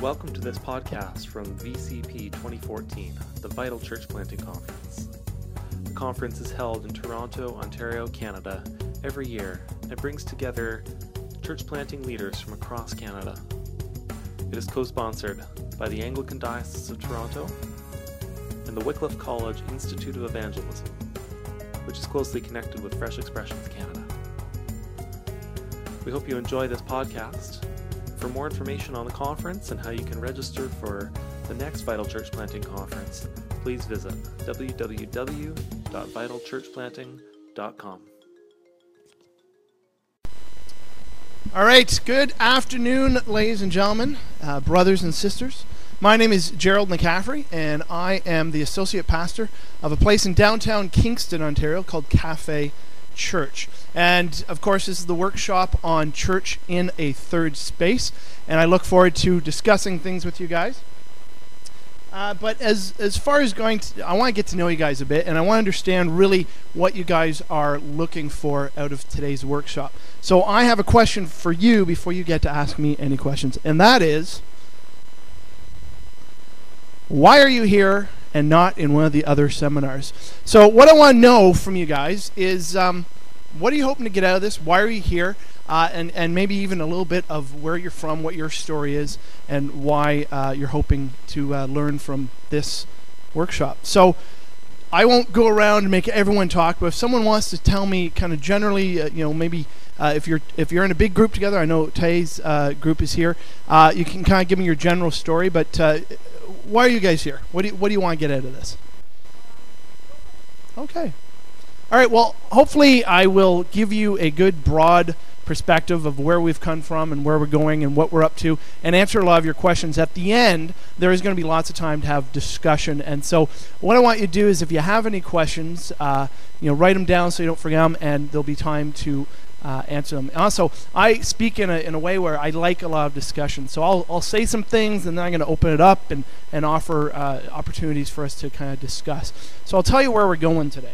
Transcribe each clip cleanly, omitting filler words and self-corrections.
welcome to this podcast from VCP 2014, the Vital Church Planting Conference. The conference is held in Toronto, Ontario, Canada, every year and brings together church planting leaders from across Canada. It is co-sponsored by the Anglican Diocese of Toronto and the Wycliffe College Institute of Evangelism, which is closely connected with Fresh Expressions Canada. We hope you enjoy this podcast. For more information on the conference and how you can register for the next Vital Church Planting Conference, please visit www.vitalchurchplanting.com. All right, good afternoon, ladies and gentlemen, brothers and sisters. My name is Gerald McCaffrey, and I am the associate pastor of a place in downtown Kingston, Ontario called Cafe Church. And of course, this is the workshop on church in a third space, and I look forward to discussing things with you guys. But as far as I want to get to know you guys a bit, and I want to understand really what you guys are looking for out of today's workshop. So I have a question for you before you get to ask me any questions, and that is, why are you here and not in one of the other seminars? So what I want to know from you guys is, what are you hoping to get out of this? Why are you here? And maybe even a little bit of where you're from, what your story is, and why you're hoping to learn from this workshop. So I won't go around and make everyone talk, but if someone wants to tell me kind of generally, maybe if you're in a big group together, I know Tay's group is here, you can kind of give me your general story, but why are you guys here? What do you want to get out of this? Okay. All right, well, hopefully I will give you a good broad perspective of where we've come from and where we're going and what we're up to, and answer a lot of your questions. At the end, there is going to be lots of time to have discussion, and so what I want you to do is, if you have any questions, write them down so you don't forget them, and there'll be time to answer them. Also, I speak in a way where I like a lot of discussion, so I'll say some things, and then I'm going to open it up and offer opportunities for us to kind of discuss. So I'll tell you where we're going today.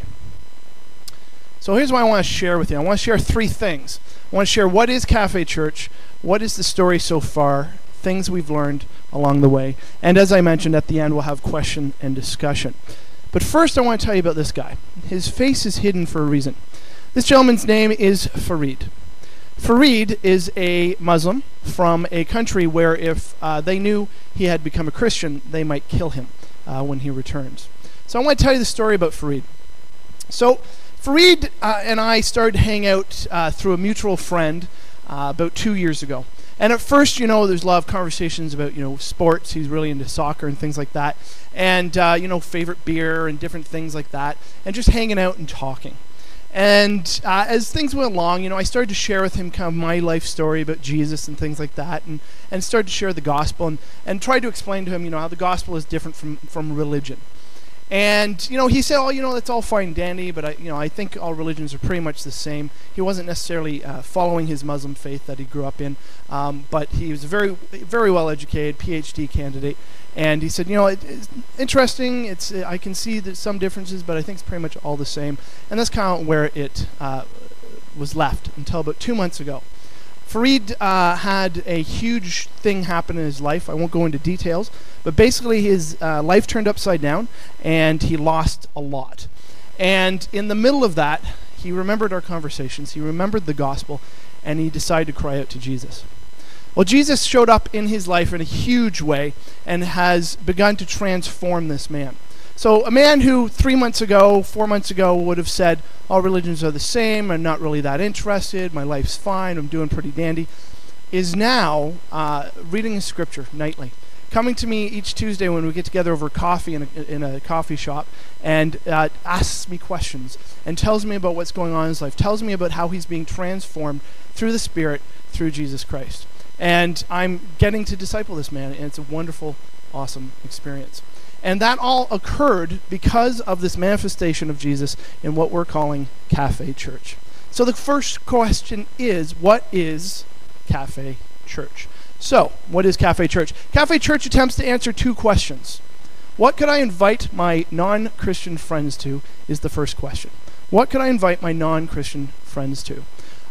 So here's what I want to share with you. I want to share three things. I want to share what is Cafe Church, what is the story so far, things we've learned along the way, and as I mentioned, at the end we'll have question and discussion. But first I want to tell you about this guy. His face is hidden for a reason. This gentleman's name is Farid. Farid is a Muslim from a country where if they knew he had become a Christian, they might kill him when he returns. So I want to tell you the story about Farid. So Farid and I started to hang out through a mutual friend about 2 years ago. And at first, there's a lot of conversations about, sports. He's really into soccer and things like that. And, favorite beer and different things like that. And just hanging out and talking. And as things went along, I started to share with him kind of my life story about Jesus and things like that. And started to share the gospel and tried to explain to him, how the gospel is different from religion. And, he said, that's all fine and dandy, but I think all religions are pretty much the same. He wasn't necessarily following his Muslim faith that he grew up in, but he was a very, very well-educated PhD candidate. And he said, it's interesting. I can see there's some differences, but I think it's pretty much all the same. And that's kind of where it was left until about 2 months ago. Farid had a huge thing happen in his life. I won't go into details, but basically his life turned upside down, and he lost a lot. And in the middle of that, he remembered our conversations, he remembered the gospel, and he decided to cry out to Jesus. Well, Jesus showed up in his life in a huge way and has begun to transform this man. So a man who 4 months ago would have said, all religions are the same, I'm not really that interested, my life's fine, I'm doing pretty dandy, is now reading the scripture nightly, coming to me each Tuesday when we get together over coffee in a coffee shop, and asks me questions and tells me about what's going on in his life, tells me about how he's being transformed through the Spirit, through Jesus Christ. And I'm getting to disciple this man, and it's a wonderful, awesome experience. And that all occurred because of this manifestation of Jesus in what we're calling Cafe Church. So the first question is, what is Cafe Church? So, what is Cafe Church? Cafe Church attempts to answer two questions. What could I invite my non-Christian friends to is the first question. What could I invite my non-Christian friends to?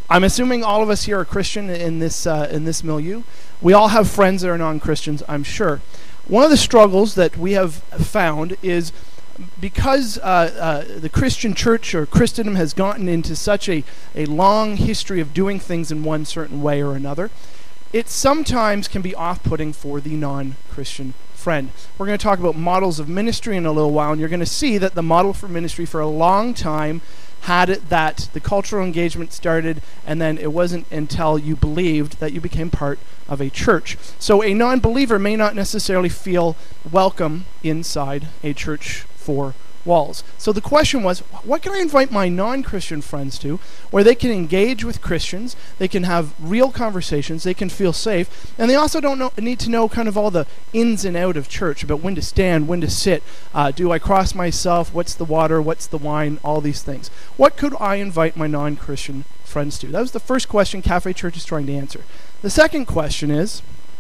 I'm assuming all of us here are Christian in this milieu. We all have friends that are non-Christians, I'm sure. One of the struggles that we have found is because the Christian church or Christendom has gotten into such a long history of doing things in one certain way or another, it sometimes can be off-putting for the non-Christian friend. We're going to talk about models of ministry in a little while, and you're going to see that the model for ministry for a long time had it that the cultural engagement started, and then it wasn't until you believed that you became part of a church. So a non-believer may not necessarily feel welcome inside a church four walls. So the question was, what can I invite my non-Christian friends to where they can engage with Christians, they can have real conversations, they can feel safe, and they also need to know kind of all the ins and out of church about when to stand, when to sit, do I cross myself, what's the water, what's the wine, all these things. What could I invite my non-Christian friends to? That was the first question Cafe Church is trying to answer. The second question is,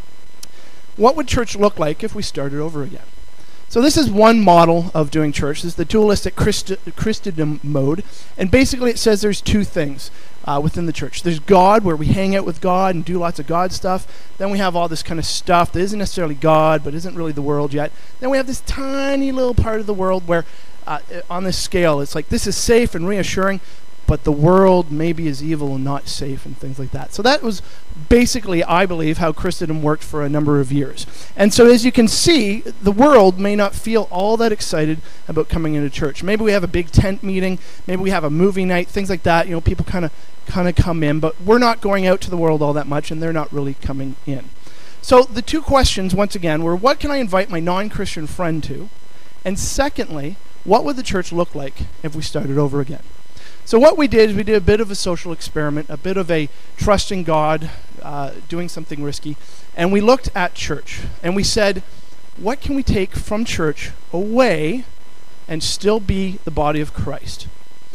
what would church look like if we started over again? So this is one model of doing church. This is the dualistic Christendom mode. And basically it says there's two things within the church. There's God, where we hang out with God and do lots of God stuff. Then we have all this kind of stuff that isn't necessarily God, but isn't really the world yet. Then we have this tiny little part of the world where on this scale, it's like this is safe and reassuring, but the world maybe is evil and not safe and things like that. So that was basically, I believe, how Christendom worked for a number of years. And so as you can see, the world may not feel all that excited about coming into church. Maybe we have a big tent meeting, maybe we have a movie night, things like that. You know, people kind of come in, but we're not going out to the world all that much, and they're not really coming in. So the two questions, once again, were what can I invite my non-Christian friend to? And secondly, what would the church look like if we started over again? So what we did is we did a bit of a social experiment, a bit of a trusting God, doing something risky, and we looked at church, and we said, what can we take from church away and still be the body of Christ?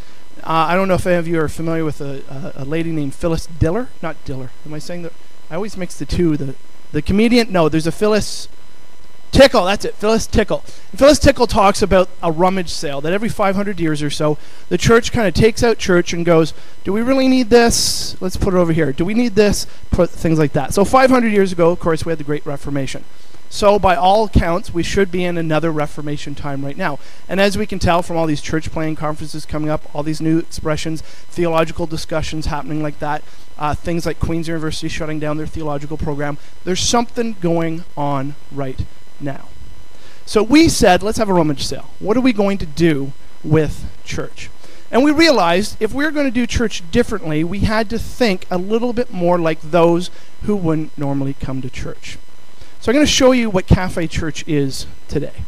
I don't know if any of you are familiar with a lady named Phyllis Diller. Not Diller. Am I saying that? I always mix the two. The comedian, no, there's a Phyllis Tickle, that's it, Phyllis Tickle. And Phyllis Tickle talks about a rummage sale, that every 500 years or so, the church kind of takes out church and goes, do we really need this? Let's put it over here. Do we need this? Put things like that. So 500 years ago, of course, we had the Great Reformation. So by all accounts, we should be in another Reformation time right now. And as we can tell from all these church planning conferences coming up, all these new expressions, theological discussions happening like that, things like Queen's University shutting down their theological program, there's something going on right now. So we said, let's have a rummage sale. What are we going to do with church? And we realized if we were going to do church differently, we had to think a little bit more like those who wouldn't normally come to church. So I'm going to show you what Cafe Church is today.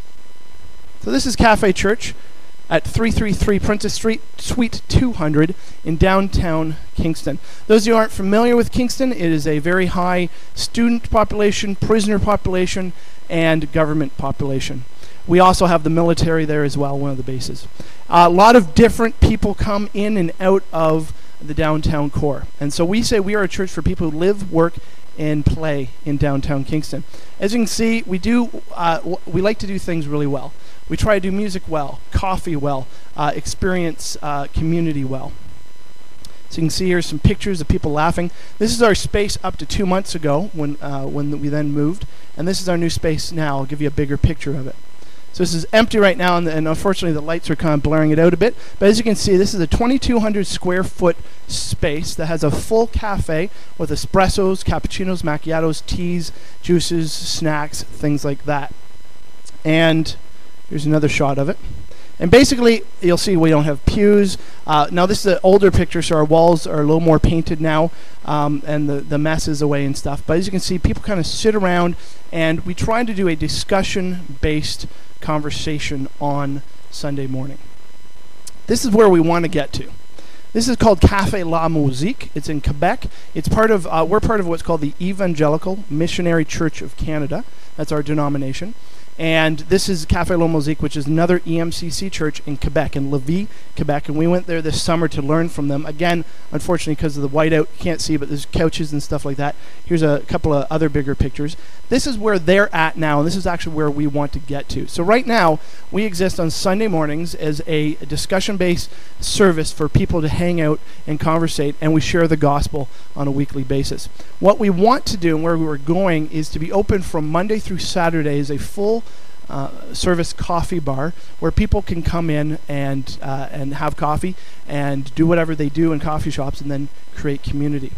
So this is Cafe Church at 333 Princess Street, Suite 200 in downtown Kingston. Those of you who aren't familiar with Kingston, it is a very high student population, prisoner population, and government population. We also have the military there as well, one of the bases. A lot of different people come in and out of the downtown core. And so we say we are a church for people who live, work, and play in downtown Kingston. As you can see, we like to do things really well. We try to do music well, coffee well, experience community well. So you can see here some pictures of people laughing. This is our space up to 2 months ago when we then moved, and this is our new space now. I'll give you a bigger picture of it. So this is empty right now, and unfortunately the lights are kind of blurring it out a bit. But as you can see, this is a 2,200 square foot space that has a full cafe with espressos, cappuccinos, macchiatos, teas, juices, snacks, things like that. And here's another shot of it. And basically, you'll see we don't have pews. Now this is an older picture, so our walls are a little more painted now, and the mess is away and stuff. But as you can see, people kind of sit around, and we try to do a discussion-based conversation on Sunday morning. This is where we want to get to. This is called Café La Musique. It's in Quebec. It's part of we're part of what's called the Evangelical Missionary Church of Canada. That's our denomination. And this is Café Le Mosique, which is another EMCC church in Quebec, in Lévis, Quebec. And we went there this summer to learn from them. Again, unfortunately, because of the whiteout, you can't see, but there's couches and stuff like that. Here's a couple of other bigger pictures. This is where they're at now, and this is actually where we want to get to. So right now, we exist on Sunday mornings as a discussion-based service for people to hang out and conversate, and we share the gospel on a weekly basis. What we want to do and where we're going is to be open from Monday through Saturday as a full service coffee bar where people can come in and have coffee and do whatever they do in coffee shops and then create community.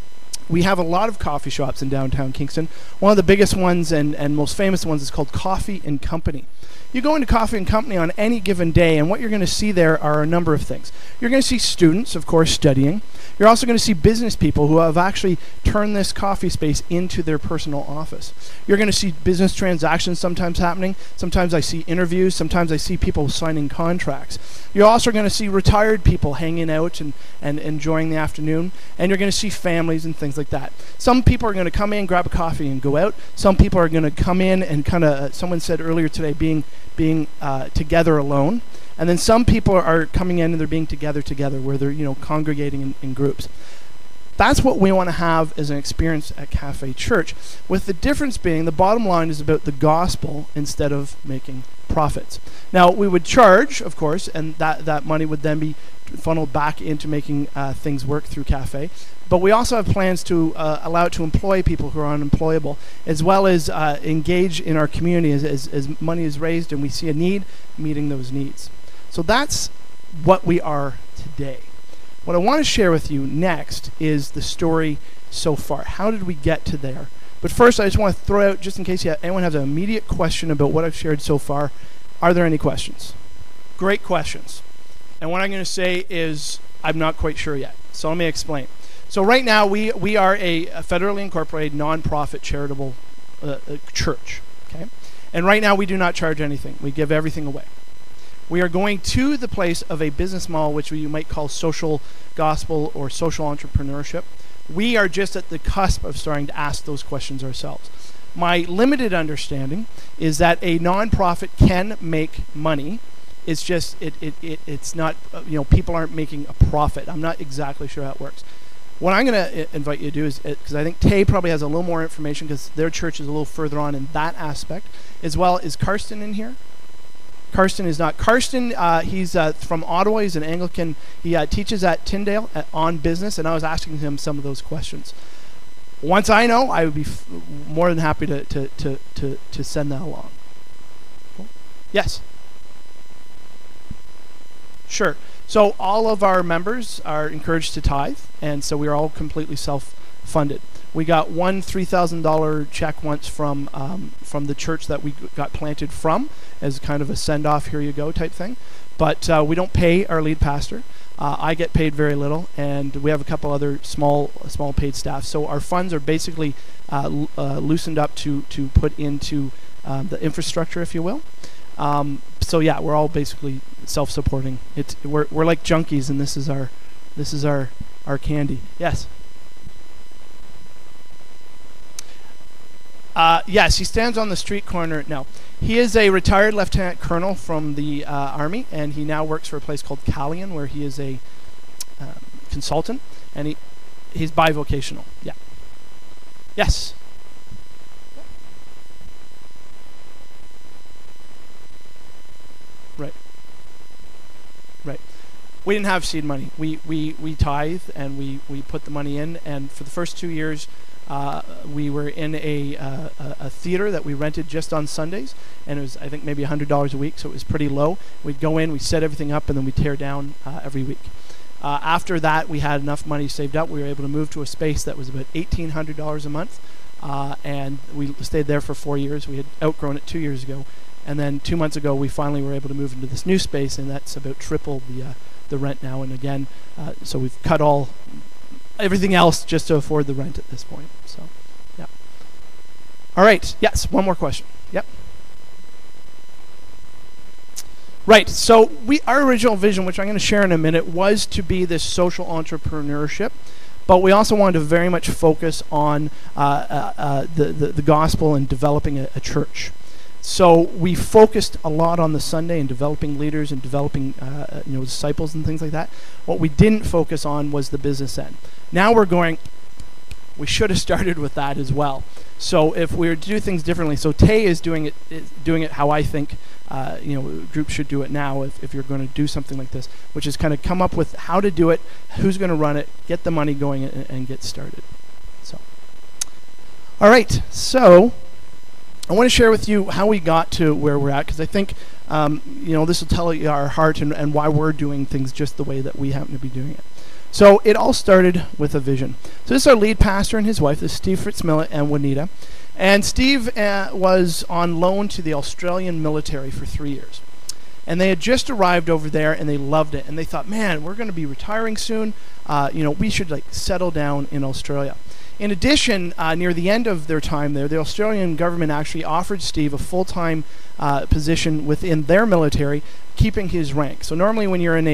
We have a lot of coffee shops in downtown Kingston. One of the biggest ones and most famous ones is called Coffee and Company. You go into Coffee and Company on any given day, and what you're going to see there are a number of things. You're going to see students, of course, studying. You're also going to see business people who have actually turned this coffee space into their personal office. You're going to see business transactions sometimes happening. Sometimes I see interviews. Sometimes I see people signing contracts. You're also going to see retired people hanging out and enjoying the afternoon. And you're going to see families and things like that. Some people are going to come in, grab a coffee, and go out. Some people are going to come in and kind of, someone said earlier today, being together alone. And then some people are coming in and they're being together, where they're, congregating in groups. That's what we want to have as an experience at Cafe Church, with the difference being the bottom line is about the gospel instead of making profits. Now, we would charge, of course, and that money would then be funneled back into making things work through Cafe. But we also have plans to allow it to employ people who are unemployable, as well as engage in our community as money is raised and we see a need, meeting those needs. So that's what we are today. What I want to share with you next is the story so far. How did we get to there? But first, I just want to throw out, just in case anyone has an immediate question about what I've shared so far, are there any questions? Great questions. And what I'm going to say is I'm not quite sure yet. So let me explain. So right now, we are a federally incorporated, nonprofit, charitable church. Okay? And right now, we do not charge anything. We give everything away. We are going to the place of a business model which you might call social gospel or social entrepreneurship. We are just at the cusp of starting to ask those questions ourselves. My limited understanding is that a nonprofit can make money. It's just it's not, people aren't making a profit. I'm not exactly sure how it works. What I'm going to invite you to do is, because I think Tay probably has a little more information because their church is a little further on in that aspect, as well. Is Karsten in here? Karsten is not. Karsten, he's from Ottawa. He's an Anglican. He teaches at Tyndale on business, and I was asking him some of those questions. Once I know, I would be more than happy to send that along. Cool. Yes? Sure. So all of our members are encouraged to tithe, and so we're all completely self-funded. We got one $3,000 check once from the church that we got planted from as kind of a send-off, here you go type thing. But we don't pay our lead pastor. I get paid very little, and we have a couple other small paid staff. So our funds are basically loosened up to put into the infrastructure, if you will. So yeah, we're all basically self-supporting. We're like junkies, and this is our candy. Yes. Yes, he stands on the street corner. No, he is a retired lieutenant colonel from the Army, and he now works for a place called Callion, where he is a consultant, and he's bivocational. Yeah. Yes. Right. Right. We didn't have seed money. We tithe, and we put the money in, and for the first 2 years, we were in a theater that we rented just on Sundays, and it was, I think, maybe $100 a week, so it was pretty low. We'd go in, we'd set everything up, and then we'd tear down every week. After that, we had enough money saved up. We were able to move to a space that was about $1,800 a month, and we stayed there for 4 years. We had outgrown it 2 years ago, and then 2 months ago, we finally were able to move into this new space, and that's about triple the rent now. And again, so we've cut everything else just to afford the rent at this point. So, yeah. All right. Yes. One more question. Yep. Right. So our original vision, which I'm going to share in a minute, was to be this social entrepreneurship, but we also wanted to very much focus on the gospel and developing a church. So we focused a lot on the Sunday and developing leaders and developing disciples and things like that. What we didn't focus on was the business end. Now we're going, we should have started with that as well. So if we were to do things differently, so Tay is doing it how I think groups should do it now if you're going to do something like this, which is kind of come up with how to do it, who's going to run it, get the money going, and get started. So, all right, so I want to share with you how we got to where we're at, because I think this will tell you our heart and why we're doing things just the way that we happen to be doing it. So it all started with a vision. So this is our lead pastor and his wife. This is Steve Fitzmillet and Juanita. And Steve was on loan to the Australian military for 3 years. And they had just arrived over there, and they loved it. And they thought, man, we're going to be retiring soon. We should settle down in Australia. In addition, near the end of their time there, the Australian government actually offered Steve a full-time position within their military, keeping his rank. So normally when you're in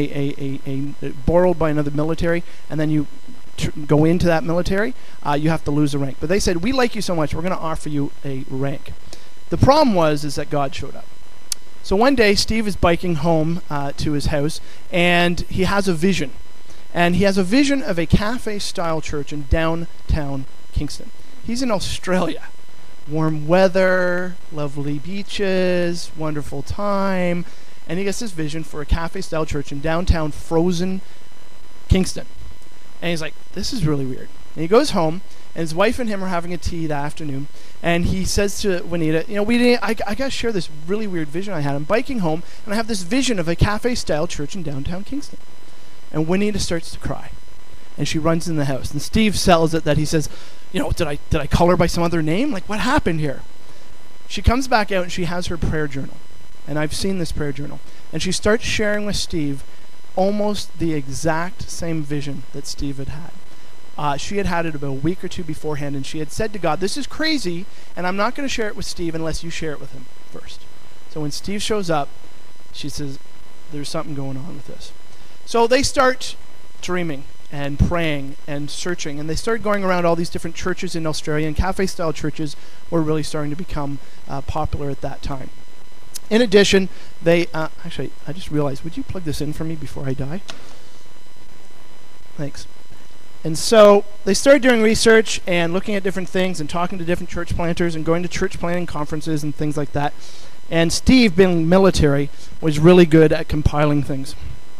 a borrowed by another military, and then you go into that military, you have to lose a rank. But they said, we like you so much, we're going to offer you a rank. The problem is that God showed up. So one day, Steve is biking home to his house, and he has a vision. And he has a vision of a cafe-style church in downtown Kingston. He's in Australia. Warm weather, lovely beaches, wonderful time. And he gets this vision for a cafe-style church in downtown frozen Kingston. And he's like, this is really weird. And he goes home, and his wife and him are having a tea that afternoon. And he says to Juanita, I got to share this really weird vision I had. I'm biking home, and I have this vision of a cafe-style church in downtown Kingston. And Juanita starts to cry, and she runs in the house. And Steve sells it that he says, did I call her by some other name? Like, what happened here? She comes back out, and she has her prayer journal. And I've seen this prayer journal. And she starts sharing with Steve almost the exact same vision that Steve had had. She had had it about a week or two beforehand, and she had said to God, this is crazy, and I'm not going to share it with Steve unless you share it with him first. So when Steve shows up, she says, there's something going on with this. So they start dreaming and praying and searching, and they started going around all these different churches in Australia, and cafe-style churches were really starting to become popular at that time. In addition, they actually, I just realized, would you plug this in for me before I die? Thanks. And so they started doing research and looking at different things and talking to different church planters and going to church planting conferences and things like that. And Steve, being military, was really good at compiling things.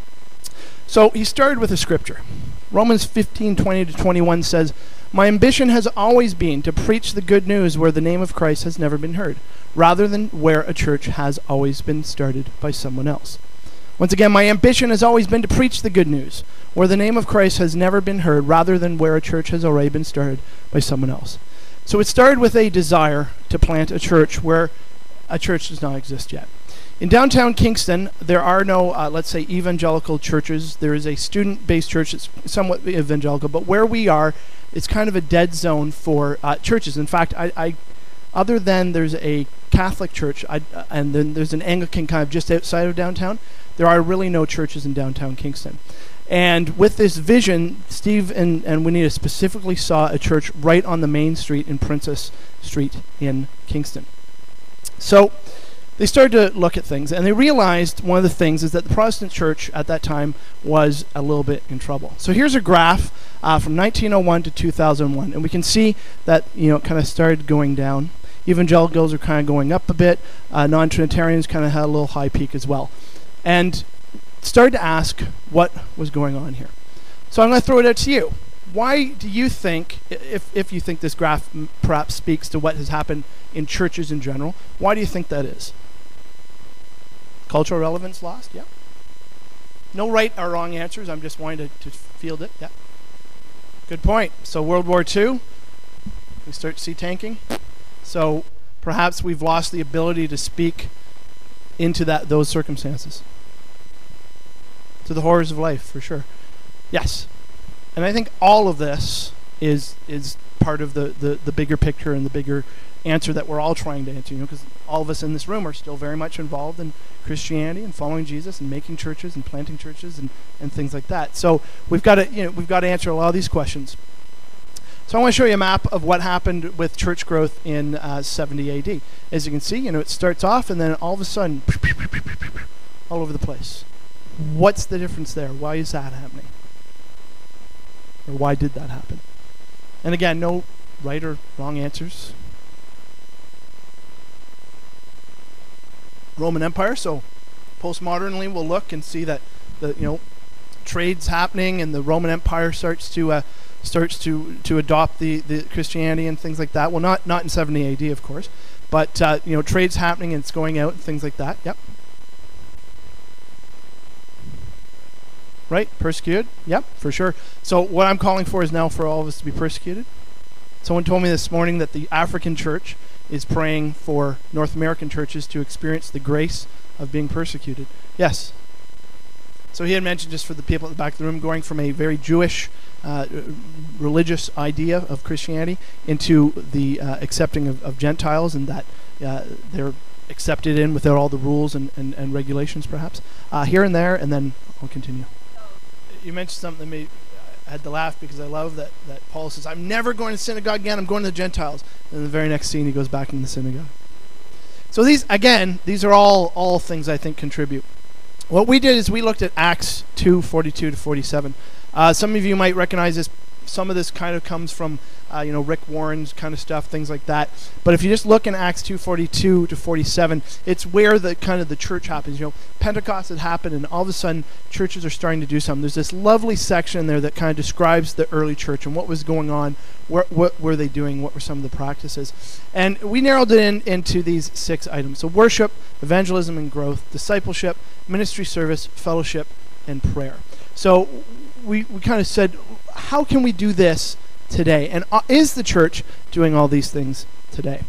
So he started with a scripture. Romans 15:20-21 says, my ambition has always been to preach the good news where the name of Christ has never been heard, rather than where a church has always been started by someone else. Once again, my ambition has always been to preach the good news where the name of Christ has never been heard, rather than where a church has already been started by someone else. So it started with a desire to plant a church where a church does not exist yet. In downtown Kingston, there are no, let's say, evangelical churches. There is a student-based church that's somewhat evangelical, but where we are, it's kind of a dead zone for churches. In fact, I other than there's a Catholic church, and then there's an Anglican kind of just outside of downtown, there are really no churches in downtown Kingston. And with this vision, Steve and Juanita specifically saw a church right on the main street in Princess Street in Kingston. So they started to look at things, and they realized one of the things is that the Protestant church at that time was a little bit in trouble. So here's a graph from 1901 to 2001, and we can see that it kind of started going down. Evangelicals are kind of going up a bit. Non-Trinitarians kind of had a little high peak as well, and started to ask what was going on here. So I'm going to throw it out to you. Why do you think, if you think this graph perhaps speaks to what has happened in churches in general, why do you think that is? Cultural relevance lost? Yeah. No right or wrong answers. I'm just wanting to field it. Yeah. Good point. So World War II, we start to see tanking. So perhaps we've lost the ability to speak into those circumstances. To the horrors of life, for sure. Yes. And I think all of this is part of the bigger picture and the bigger answer that we're all trying to answer, because all of us in this room are still very much involved in Christianity and following Jesus and making churches and planting churches and things like that. So we've got to answer a lot of these questions. So I want to show you a map of what happened with church growth in 70 AD. As you can see, it starts off and then all of a sudden, all over the place. What's the difference there? Why is that happening? Or why did that happen? And again, no right or wrong answers. Roman Empire, so postmodernly we'll look and see that the trade's happening and the Roman Empire starts to adopt the Christianity and things like that. Well, not in 70 AD, of course, but trade's happening and it's going out and things like that. Yep. Right? Persecuted? Yep, for sure. So what I'm calling for is now for all of us to be persecuted. Someone told me this morning that the African church is praying for North American churches to experience the grace of being persecuted. Yes. So he had mentioned, just for the people at the back of the room, going from a very Jewish religious idea of Christianity into the accepting of Gentiles, and that they're accepted in without all the rules and regulations, perhaps. Here and there, and then I'll continue. You mentioned something that made I had to laugh, because I love that Paul says, I'm never going to synagogue again, I'm going to the Gentiles. And in the very next scene, he goes back in the synagogue. So these are all things I think contribute. What we did is we looked at Acts 2:42 to 47. Some of you might recognize this. Some of this kind of comes from Rick Warren's kind of stuff, things like that. But if you just look in Acts 2:42 to 47, it's where the church happens. Pentecost had happened, and all of a sudden churches are starting to do something. There's this lovely section there that kind of describes the early church and what was going on, what were they doing, what were some of the practices. And we narrowed it into these 6 items. So worship, evangelism and growth, discipleship, ministry service, fellowship, and prayer. So we kind of said, how can we do this today? And is the church doing all these things today?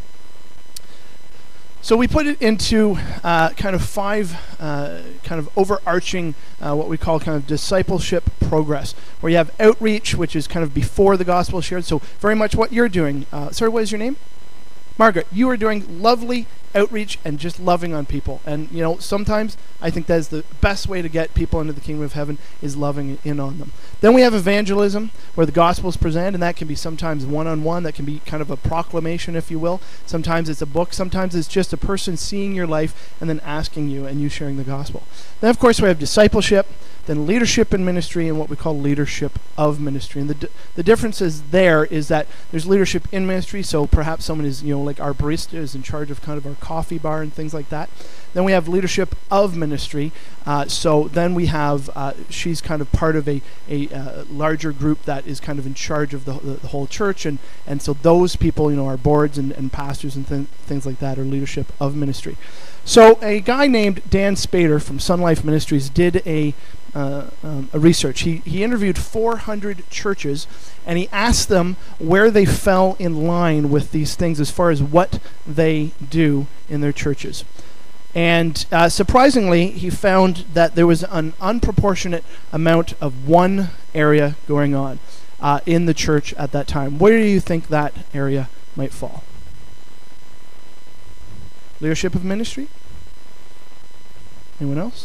So we put it into kind of 5 kind of overarching what we call kind of discipleship progress, where you have outreach, which is kind of before the gospel is shared. So very much what you're doing. Sorry, what is your name? Margaret. You are doing lovely outreach and just loving on people. And sometimes I think that is the best way to get people into the kingdom of heaven, is loving in on them. Then we have evangelism, where the gospel is presented, and that can be sometimes one-on-one. That can be kind of a proclamation, if you will. Sometimes it's a book. Sometimes it's just a person seeing your life and then asking you, and you sharing the gospel. Then, of course, we have discipleship, then leadership in ministry, and what we call leadership of ministry. And the difference is that there's leadership in ministry, so perhaps someone is, like our barista is in charge of kind of our coffee bar and things like that. Then we have leadership of ministry. So then we have, she's kind of part of a larger group that is kind of in charge of the whole church. And so those people, our boards and pastors and things like that are leadership of ministry. So a guy named Dan Spader from Sun Life Ministries did a research. He interviewed 400 churches, and he asked them where they fell in line with these things as far as what they do in their churches. And surprisingly, he found that there was an unproportionate amount of one area going on in the church at that time. Where do you think that area might fall? Leadership of ministry? Anyone else?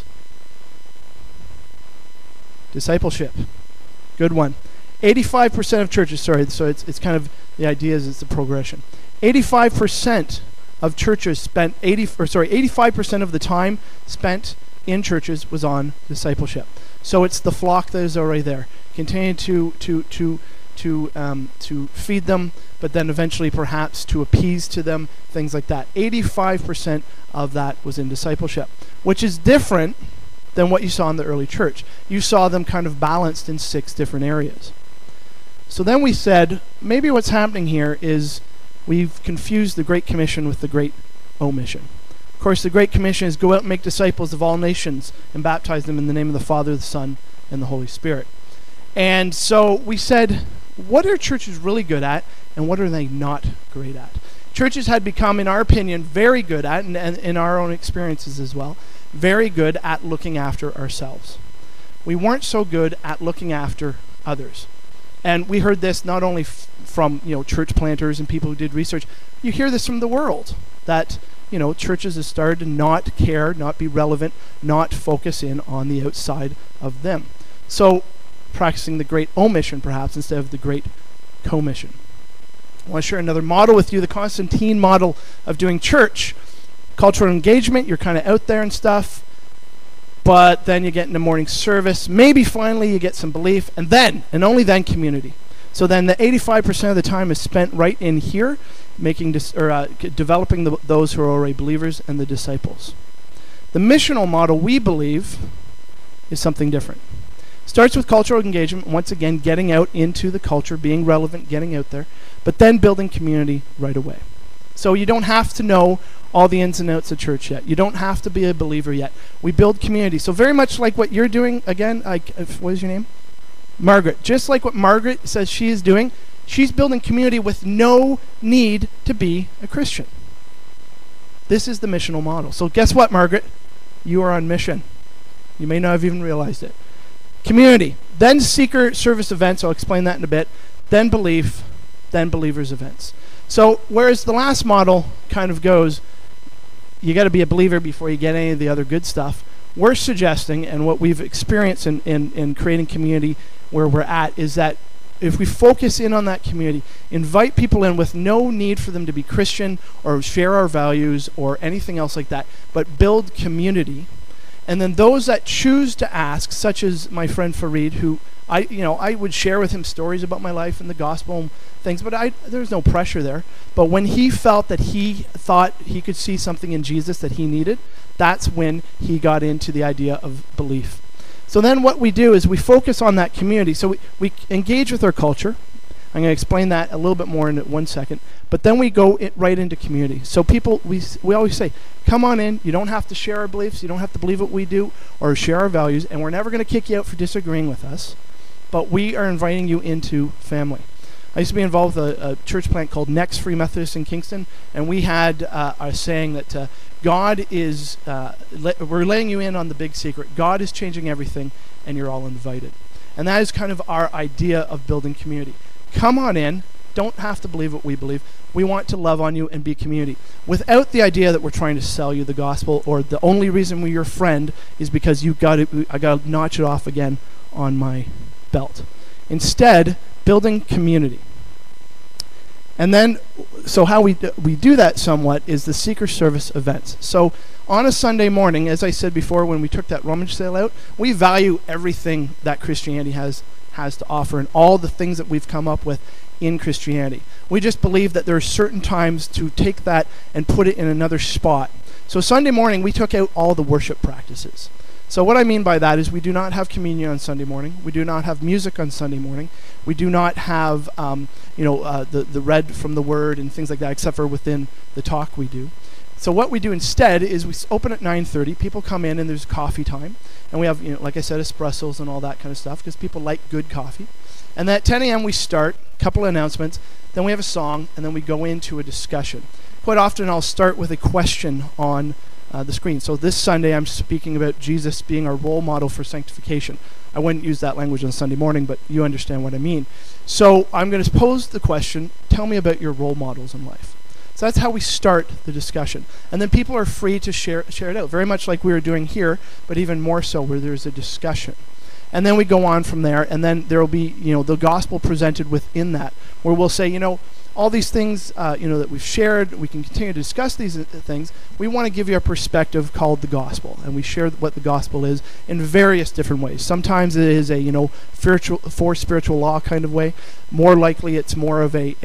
Discipleship. Good one. 85% of churches, so it's kind of, the idea is it's a progression. 85% of churches spent 85% of the time spent in churches was on discipleship. So it's the flock that is already there. Continue to feed them, but then eventually perhaps to appease to them, things like that. 85% of that was in discipleship, which is different than what you saw in the early church. You saw them kind of balanced in 6 different areas. So then we said, maybe what's happening here is we've confused the Great Commission with the Great Omission. Of course, the Great Commission is go out and make disciples of all nations and baptize them in the name of the Father, the Son, and the Holy Spirit. And so we said, what are churches really good at, and what are they not great at? Churches had become, in our opinion, very good at, and in our own experiences as well, very good at looking after ourselves. We weren't so good at looking after others. And we heard this not only from church planters and people who did research. You hear this from the world, that churches have started to not care, not be relevant, not focus in on the outside of them. So practicing the Great Omission perhaps instead of the Great Commission. I want to share another model with you, the Constantine model of doing church. Cultural engagement, you're kind of out there and stuff, but then you get into morning service. Maybe finally you get some belief, and then, and only then, community. So then the 85% of the time is spent right in here, developing those who are already believers and the disciples. The missional model, we believe, is something different. Starts with cultural engagement, once again, getting out into the culture, being relevant, getting out there, but then building community right away. So you don't have to know all the ins and outs of church yet. You don't have to be a believer yet. We build community. So very much like what you're doing, again, what is your name? Margaret. Just like what Margaret says she is doing, she's building community with no need to be a Christian. This is the missional model. So guess what, Margaret? You are on mission. You may not have even realized it. Community, then seeker service events, I'll explain that in a bit, then belief, then believers events. So whereas the last model kind of goes, you got to be a believer before you get any of the other good stuff, we're suggesting, and what we've experienced in creating community where we're at, is that if we focus in on that community, invite people in with no need for them to be Christian or share our values or anything else like that, but build community. And then those that choose to ask, such as my friend Farid, who I would share with him stories about my life and the gospel and things, but there's no pressure there. But when he felt that he thought he could see something in Jesus that he needed, that's when he got into the idea of belief. So then what we do is we focus on that community. So we engage with our culture. I'm going to explain that a little bit more in 1 second. But then we go right into community. So people, we always say, come on in. You don't have to share our beliefs. You don't have to believe what we do or share our values. And we're never going to kick you out for disagreeing with us. But we are inviting you into family. I used to be involved with a church plant called Next Free Methodist in Kingston. And we had a saying that God is, we're laying you in on the big secret. God is changing everything, and you're all invited. And that is kind of our idea of building community. Come on in. Don't have to believe what we believe. We want to love on you and be community. Without the idea that we're trying to sell you the gospel, or the only reason we're your friend is because I got to notch it off again on my belt. Instead, building community. And then, so how we do that somewhat is the seeker service events. So on a Sunday morning, as I said before, when we took that rummage sale out, we value everything that Christianity has to offer and all the things that we've come up with in Christianity. We just believe that there are certain times to take that and put it in another spot. So Sunday morning, we took out all the worship practices. So what I mean by that is we do not have communion on Sunday morning. We do not have music on Sunday morning. We do not have the read from the Word and things like that, except for within the talk we do. So what we do instead is we open at 9:30. People come in and there's coffee time, and we have, like I said, espressos and all that kind of stuff because people like good coffee. And then at 10 a.m. we start, a couple of announcements, then we have a song, and then we go into a discussion. Quite often I'll start with a question on the screen. So this Sunday I'm speaking about Jesus being our role model for sanctification. I wouldn't use that language on Sunday morning, but you understand what I mean. So I'm going to pose the question, tell me about your role models in life. So that's how we start the discussion. And then people are free to share it out, very much like we were doing here, but even more so where there's a discussion. And then we go on from there, and then there will be, the gospel presented within that, where we'll say, all these things, that we've shared, we can continue to discuss these things. We want to give you a perspective called the gospel, and we share what the gospel is in various different ways. Sometimes it is a, spiritual law kind of way. More likely, it's more of a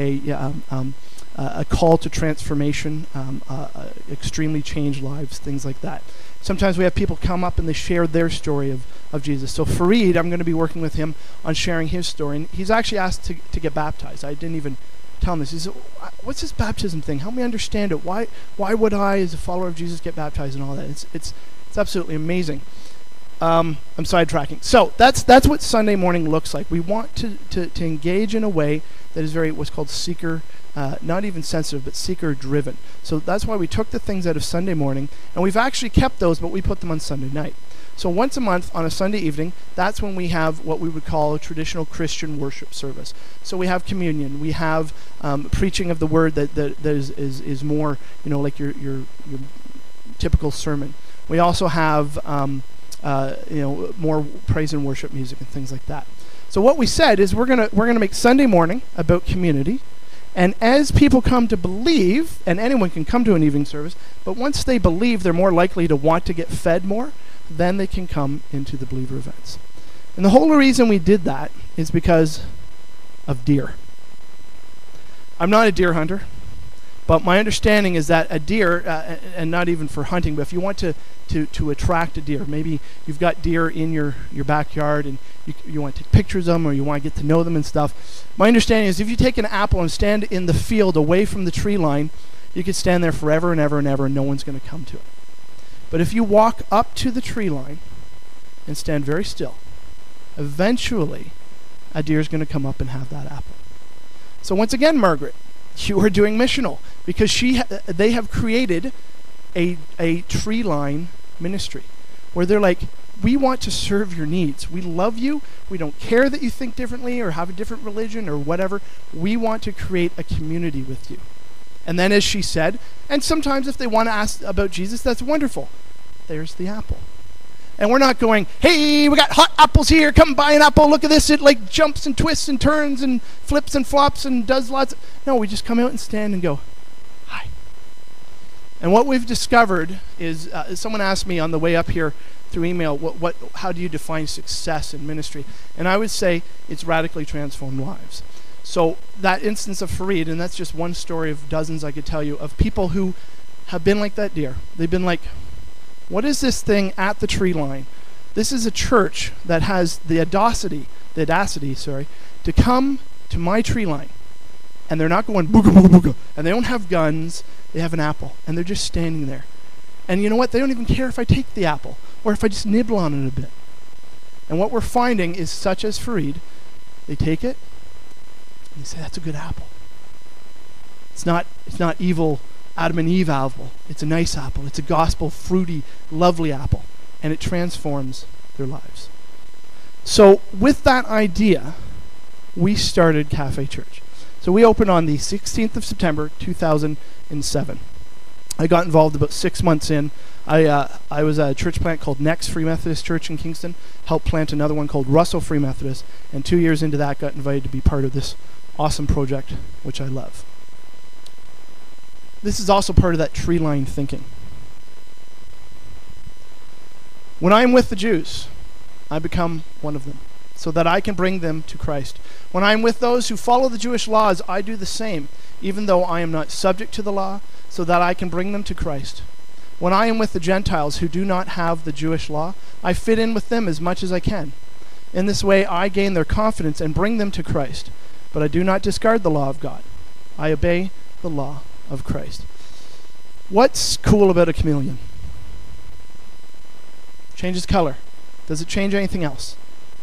call to transformation, extremely changed lives, things like that. Sometimes we have people come up and they share their story of Jesus. So Farid, I'm going to be working with him on sharing his story. And he's actually asked to get baptized. I didn't even tell him this. He said, what's this baptism thing? Help me understand it. Why would I, as a follower of Jesus, get baptized and all that? It's absolutely amazing. I'm sidetracking. So that's what Sunday morning looks like. We want to engage in a way that is very what's called seeker, not even sensitive, but seeker driven. So that's why we took the things out of Sunday morning, and we've actually kept those, but we put them on Sunday night. So once a month on a Sunday evening, that's when we have what we would call a traditional Christian worship service. So we have communion, we have preaching of the word that is more, like your typical sermon. We also have more praise and worship music and things like that. So what we said is we're gonna make Sunday morning about community, And as people come to believe, and anyone can come to an evening service, but once they believe, they're more likely to want to get fed more, then they can come into the believer events. And the whole reason we did that is because of deer. I'm not a deer hunter, but my understanding is that a deer, and not even for hunting, but if you want to attract a deer, maybe you've got deer in your backyard and you want to take pictures of them or you want to get to know them and stuff. My understanding is if you take an apple and stand in the field away from the tree line, you could stand there forever and ever and ever and no one's going to come to it. But if you walk up to the tree line and stand very still, eventually a deer is going to come up and have that apple. So once again, Margaret, you are doing missional because they have created a tree line ministry where they're like, we want to serve your needs. We love you. We don't care that you think differently or have a different religion or whatever. We want to create a community with you. And then as she said, and sometimes if they want to ask about Jesus, that's wonderful. There's the apple. And we're not going, hey, we got hot apples here. Come buy an apple. Look at this. It like jumps and twists and turns and flips and flops and does lots. No, we just come out and stand and go, hi. And what we've discovered is, someone asked me on the way up here through email, how do you define success in ministry? And I would say it's radically transformed lives. So that instance of Fareed, and that's just one story of dozens I could tell you, of people who have been like that deer. They've been like, what is this thing at the tree line? This is a church that has the audacity, to come to my tree line. And they're not going booga, booga, booga. And they don't have guns. They have an apple. And they're just standing there. And you know what? They don't even care if I take the apple or if I just nibble on it a bit. And what we're finding is such as Fareed, they take it and they say, that's a good apple. It's not evil Adam and Eve apple. It's a nice apple. It's a gospel, fruity, lovely apple. And it transforms their lives. So with that idea, we started Cafe Church. So we opened on the 16th of September, 2007. I got involved about 6 months in. I was at a church plant called Next Free Methodist Church in Kingston, helped plant another one called Russell Free Methodist, and 2 years into that got invited to be part of this awesome project, which I love. This is also part of that tree line thinking. When I'm with the Jews, I become one of them, so that I can bring them to Christ. When I'm with those who follow the Jewish laws, I do the same, even though I am not subject to the law, so that I can bring them to Christ. When I am with the Gentiles who do not have the Jewish law, I fit in with them as much as I can. In this way, I gain their confidence and bring them to Christ. But I do not discard the law of God. I obey the law of Christ. What's cool about a chameleon? Changes color. Does it change anything else?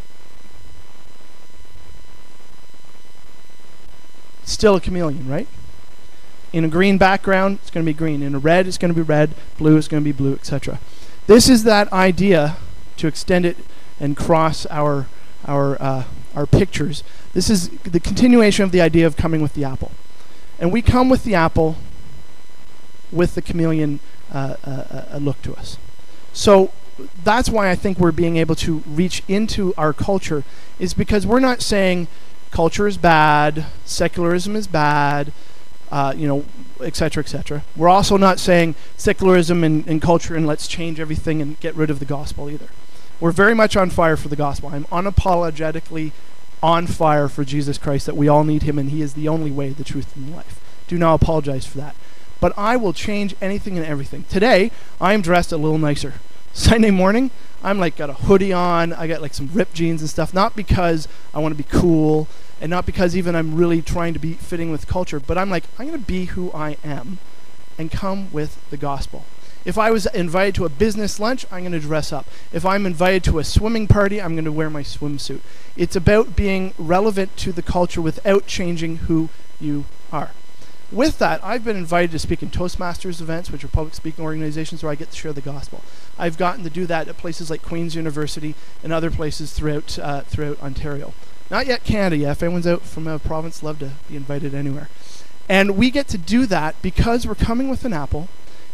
It's still a chameleon, right? In a green background, it's going to be green. In a red, it's going to be red. Blue, it's going to be blue, etc. This is that idea to extend it and cross our pictures. This is the continuation of the idea of coming with the apple. And we come with the apple with the chameleon look to us. So that's why I think we're being able to reach into our culture, is because we're not saying culture is bad, secularism is bad, etc., etc. We're also not saying secularism and culture and let's change everything and get rid of the gospel either. We're very much on fire for the gospel. I'm unapologetically on fire for Jesus Christ, that we all need him and he is the only way, the truth, and the life. Do not apologize for that. But I will change anything and everything. Today, I'm dressed a little nicer. Sunday morning, I'm like got a hoodie on, I got like some ripped jeans and stuff, not because I want to be cool, and not because even I'm really trying to be fitting with culture, but I'm like, I'm going to be who I am and come with the gospel. If I was invited to a business lunch, I'm going to dress up. If I'm invited to a swimming party, I'm going to wear my swimsuit. It's about being relevant to the culture without changing who you are. With that, I've been invited to speak in Toastmasters events, which are public speaking organizations where I get to share the gospel. I've gotten to do that at places like Queen's University and other places throughout Ontario. Not yet Canada yet. If anyone's out from a province, love to be invited anywhere. And we get to do that because we're coming with an apple,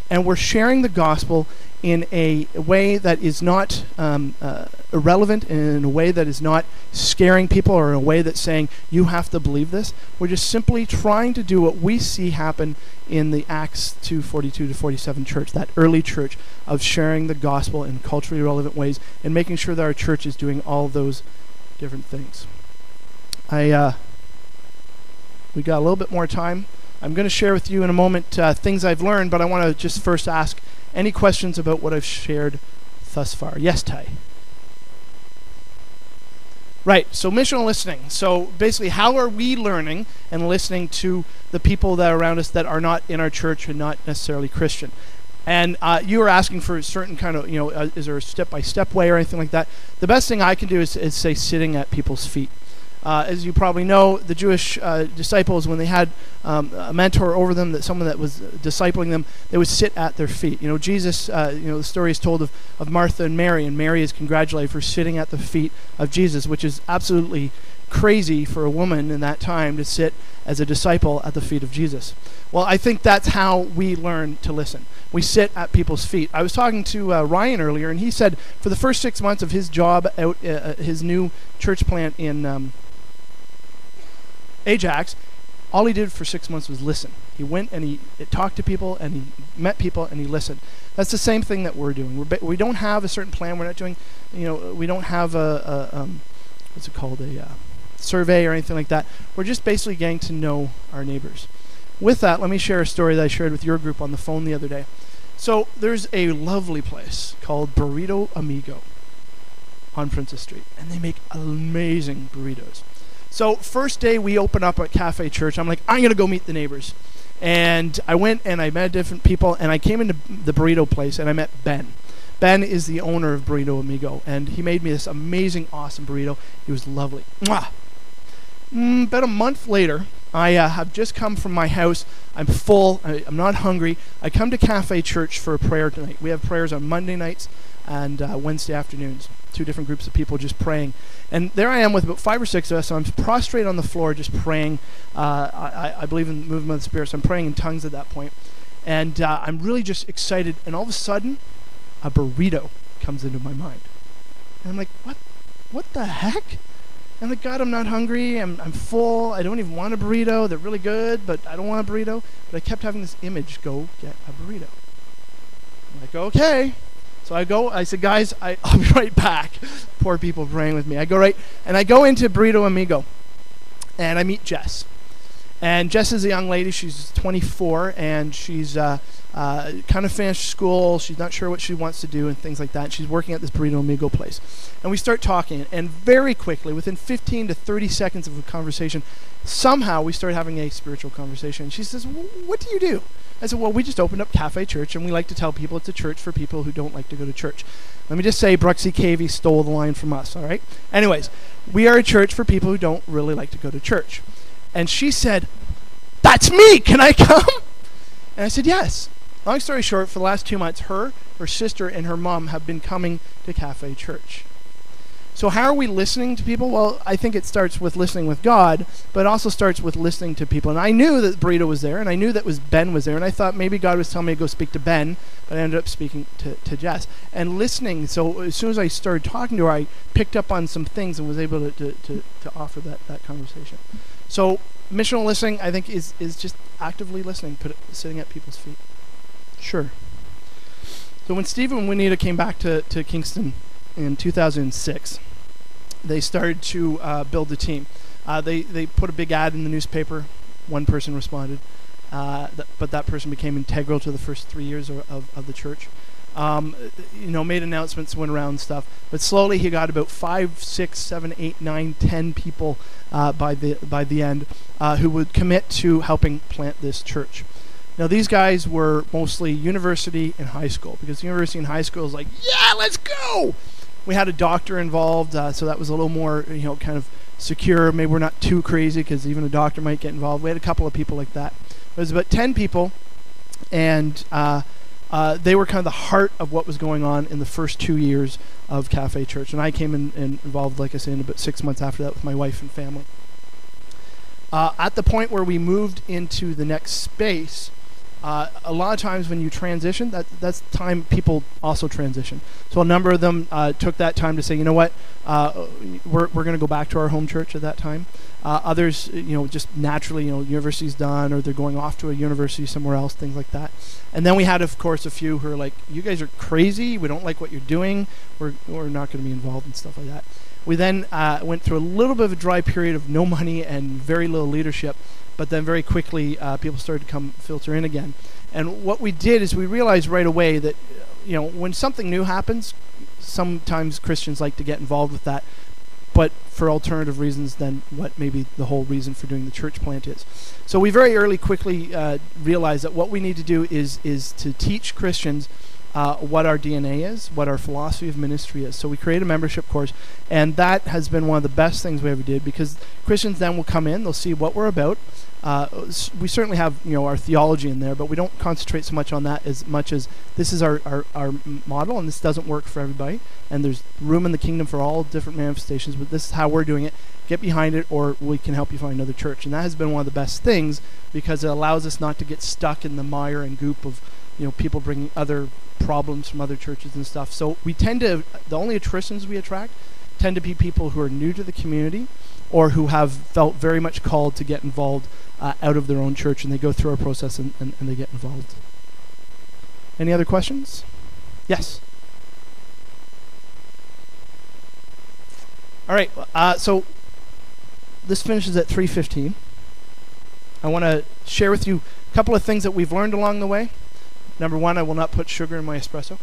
and we're sharing the gospel in a way that is not irrelevant, and in a way that is not scaring people, or in a way that's saying, you have to believe this. We're just simply trying to do what we see happen in the Acts 2:42 to 47 church, that early church, of sharing the gospel in culturally relevant ways and making sure that our church is doing all those different things. We got a little bit more time. I'm going to share with you in a moment things I've learned, but I want to just first ask any questions about what I've shared thus far. Yes, Ty? Right, so missional listening. So basically, how are we learning and listening to the people that are around us that are not in our church and not necessarily Christian? And you were asking for a certain kind of, is there a step-by-step way or anything like that? The best thing I can do is say sitting at people's feet. As you probably know, the Jewish disciples, when they had a mentor over them, someone that was discipling them, they would sit at their feet. Jesus, the story is told of Martha and Mary is congratulated for sitting at the feet of Jesus, which is absolutely crazy for a woman in that time to sit as a disciple at the feet of Jesus. Well, I think that's how we learn to listen. We sit at people's feet. I was talking to Ryan earlier, and he said for the first 6 months of his job out, his new church plant in Ajax, all he did for 6 months was listen. He went and he talked to people, and he met people, and he listened. That's the same thing that we're doing. We don't have a certain plan. We're not doing, we don't have a what's it called, a survey or anything like that. We're just basically getting to know our neighbors. With that, let me share a story that I shared with your group on the phone the other day. So there's a lovely place called Burrito Amigo on Princess Street, and they make amazing burritos. So first day we open up at Cafe Church, I'm like, I'm going to go meet the neighbors. And I went and I met different people, and I came into the burrito place and I met Ben. Ben is the owner of Burrito Amigo, and he made me this amazing, awesome burrito. He was lovely. Mwah! About a month later, I have just come from my house. I'm full. I'm not hungry. I come to Cafe Church for a prayer tonight. We have prayers on Monday nights and Wednesday afternoons. 2 different groups of people just praying. And there I am with about 5 or 6 of us. So I'm prostrate on the floor just praying. I believe in the movement of the Spirit, so I'm praying in tongues at that point. And I'm really just excited. And all of a sudden, a burrito comes into my mind. And I'm like, what the heck? I'm like, God, I'm not hungry. I'm full. I don't even want a burrito. They're really good, but I don't want a burrito. But I kept having this image, go get a burrito. I'm like, okay. So I said, guys, I'll be right back. Poor people praying with me. I go into Burrito Amigo, and I meet Jess. And Jess is a young lady. She's 24, and she's kind of finished school. She's not sure what she wants to do and things like that. She's working at this Burrito Amigo place. And we start talking, and very quickly, within 15 to 30 seconds of a conversation, somehow we start having a spiritual conversation. She says, what do you do? I said, well, we just opened up Cafe Church, and we like to tell people it's a church for people who don't like to go to church. Let me just say, Bruxy Cavey stole the line from us, all right? Anyways, we are a church for people who don't really like to go to church. And she said, that's me! Can I come? And I said, yes. Long story short, for the last 2 months, her sister, and her mom have been coming to Cafe Church. So how are we listening to people? Well, I think it starts with listening with God, but it also starts with listening to people. And I knew that Burrito was there, and I knew that Ben was there, and I thought maybe God was telling me to go speak to Ben, but I ended up speaking to Jess. And listening, so as soon as I started talking to her, I picked up on some things and was able to offer that conversation. So missional listening, I think, is just actively listening, sitting at people's feet. Sure. So when Steve and Juanita came back to Kingston in 2006, they started to build a team. They put a big ad in the newspaper. One person responded, but that person became integral to the first 3 years of the church. Made announcements, went around and stuff. But slowly he got about 5, 6, 7, 8, 9, 10 people by the end who would commit to helping plant this church. Now these guys were mostly university and high school, because university and high school is like, yeah, let's go. We had a doctor involved, so that was a little more, kind of secure. Maybe we're not too crazy, because even a doctor might get involved. We had a couple of people like that. It was about 10 people, and they were kind of the heart of what was going on in the first 2 years of Cafe Church. And I came in and involved, like I said, in about 6 months after that with my wife and family. At the point where we moved into the next space, A lot of times when you transition, that's time people also transition. So a number of them took that time to say, you know what, we're going to go back to our home church at that time. Others, just naturally, university's done, or they're going off to a university somewhere else, things like that. And then we had, of course, a few who are like, you guys are crazy. We don't like what you're doing. We're not going to be involved and stuff like that. We then went through a little bit of a dry period of no money and very little leadership. But then very quickly, people started to come filter in again. And what we did is we realized right away that, when something new happens, sometimes Christians like to get involved with that, but for alternative reasons than what maybe the whole reason for doing the church plant is. So we very quickly realized that what we need to do is to teach Christians what our DNA is, what our philosophy of ministry is. So we create a membership course, and that has been one of the best things we ever did, because Christians then will come in, they'll see what we're about. We certainly have our theology in there, but we don't concentrate so much on that as much as this is our model, and this doesn't work for everybody, and there's room in the kingdom for all different manifestations, but this is how we're doing it. Get behind it, or we can help you find another church. And that has been one of the best things, because it allows us not to get stuck in the mire and goop of people bringing other problems from other churches and stuff. So we tend to, the only Christians we attract tend to be people who are new to the community, or who have felt very much called to get involved out of their own church, and they go through our process and they get involved. Any other questions? Yes. All right. So this finishes at 3:15. I want to share with you a couple of things that we've learned along the way. Number one, I will not put sugar in my espresso.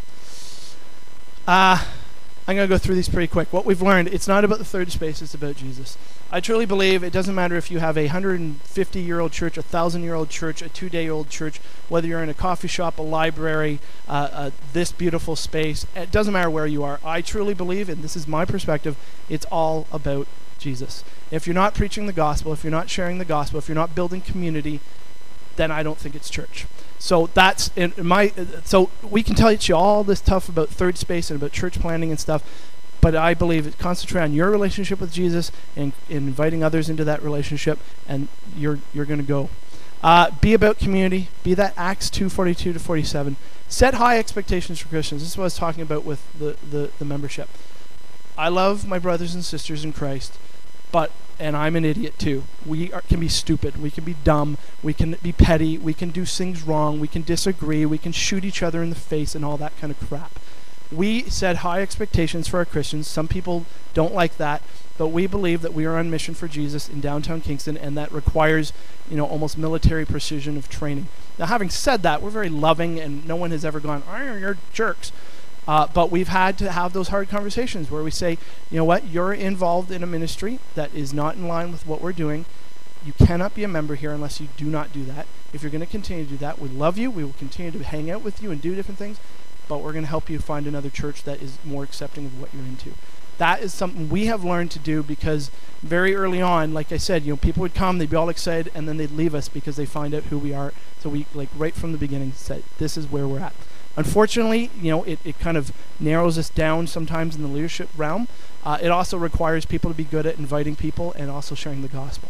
I'm going to go through these pretty quick. What we've learned, it's not about the third space, it's about Jesus. I truly believe it doesn't matter if you have a 150-year-old church, a 1,000-year-old church, a 2-day-old church, whether you're in a coffee shop, a library, this beautiful space. It doesn't matter where you are. I truly believe, and this is my perspective, it's all about Jesus. If you're not preaching the gospel, if you're not sharing the gospel, if you're not building community, then I don't think it's church. So that's so we can tell you all this stuff about third space and about church planning and stuff, but I believe it concentrate on your relationship with Jesus and inviting others into that relationship, and you're going to go. Be about community. Be that Acts 2:42 to 47. Set high expectations for Christians. This is what I was talking about with the membership. I love my brothers and sisters in Christ, and I'm an idiot too. We can be stupid. We can be dumb. We can be petty. We can do things wrong. We can disagree. We can shoot each other in the face and all that kind of crap. We set high expectations for our Christians. Some people don't like that, but we believe that we are on mission for Jesus in downtown Kingston, and that requires, almost military precision of training. Now, having said that, we're very loving, and no one has ever gone, "Oh, you're jerks." But we've had to have those hard conversations where we say, you know what, you're involved in a ministry that is not in line with what we're doing. You cannot be a member here unless you do not do that. If you're going to continue to do that, we love you. We will continue to hang out with you and do different things, but we're going to help you find another church that is more accepting of what you're into. That is something we have learned to do, because very early on, like I said, people would come, they'd be all excited, and then they'd leave us because they find out who we are. So we, right from the beginning, said, this is where we're at. Unfortunately, it kind of narrows us down sometimes in the leadership realm. It also requires people to be good at inviting people and also sharing the gospel.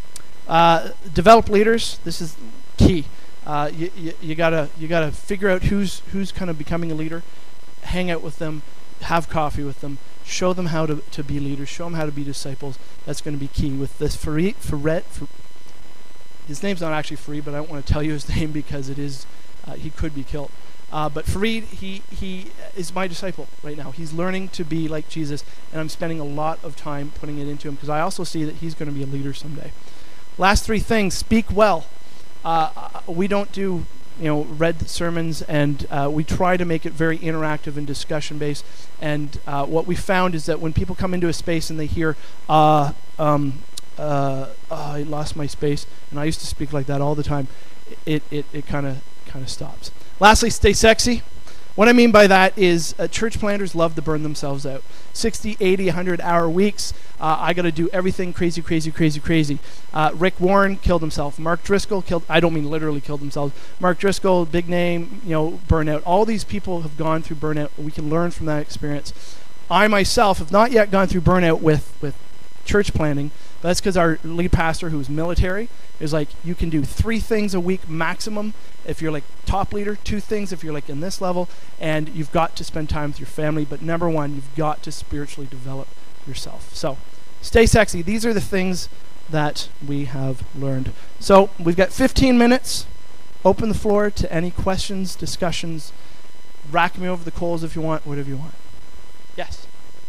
Develop leaders. This is key. You gotta figure out who's kind of becoming a leader. Hang out with them, have coffee with them, show them how to be leaders, show them how to be disciples. That's going to be key. With this Fareed, his name's not actually Fareed, but I don't want to tell you his name because it is he could be killed. But Fareed, he is my disciple right now. He's learning to be like Jesus, and I'm spending a lot of time putting it into him, because I also see that he's going to be a leader someday. Last three things: speak well. We don't do read sermons, and we try to make it very interactive and discussion based. And what we found is that when people come into a space and they hear, I lost my space, and I used to speak like that all the time, it kind of stops. Lastly, stay sexy. What I mean by that is church planters love to burn themselves out. 60, 80, 100-hour weeks. I got to do everything crazy. Rick Warren killed himself. Mark Driscoll I don't mean literally killed themselves. Mark Driscoll, big name, burnout. All these people have gone through burnout. We can learn from that experience. I myself have not yet gone through burnout with church planting. But that's because our lead pastor, who's military, is like, you can do 3 things a week maximum if you're like top leader, 2 things if you're like in this level, and you've got to spend time with your family. But number 1, you've got to spiritually develop yourself. So stay sexy. These are the things that we have learned. So we've got 15 minutes. Open the floor to any questions, discussions. Rack me over the coals if you want, whatever you want. Yes.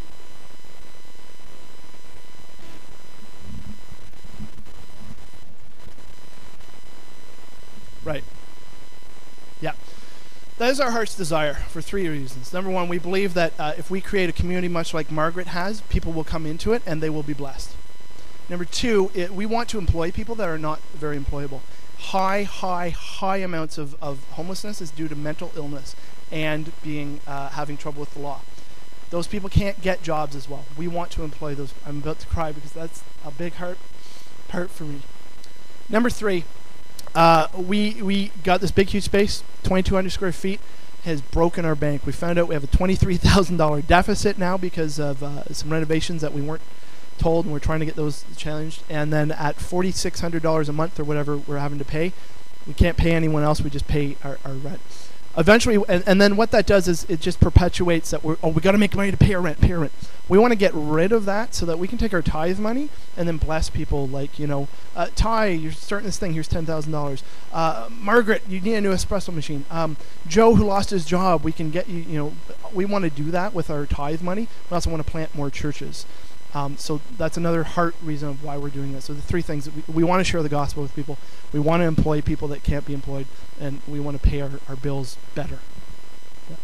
Right. Yeah. That is our heart's desire for 3 reasons. Number 1, we believe that if we create a community much like Margaret has, people will come into it and they will be blessed. Number 2, we want to employ people that are not very employable. High amounts of homelessness is due to mental illness and having trouble with the law. Those people can't get jobs as well. We want to employ those. I'm about to cry because that's a big part for me. Number 3, we got this big, huge space, 2,200 square feet, has broken our bank. We found out we have a $23,000 deficit now because of some renovations that we weren't told, and we're trying to get those challenged. And then at $4,600 a month or whatever we're having to pay, we can't pay anyone else. We just pay our rent. Eventually, and then what that does is it just perpetuates that we got to make money to pay our rent. We want to get rid of that so that we can take our tithe money and then bless people like, Ty, you're starting this thing, here's $10,000. Margaret, you need a new espresso machine. Joe, who lost his job, we can get you, we want to do that with our tithe money. We also want to plant more churches. So that's another heart reason of why we're doing this. So the 3 things that we want to share the gospel with people. We want to employ people that can't be employed, and we want to pay our bills better. Yeah.